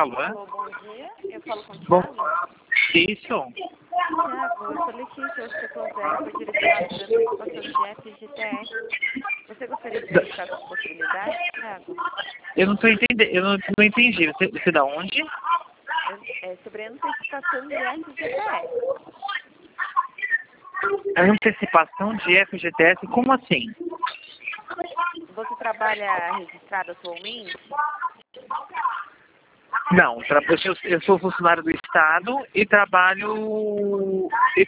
Alô? Alô, bom dia. Eu falo com o Bom, Thiago. isso. Thiago, eu solicitei seu C0 foi direcionado para a participação de FGTS. Você gostaria de verificar essas possibilidades, Thiago? Eu não tô entendendo, eu não entendi. Você da onde? É sobre a antecipação de FGTS. Antecipação de FGTS, como assim? Você trabalha registrado atualmente? Não, eu sou funcionário do Estado e trabalho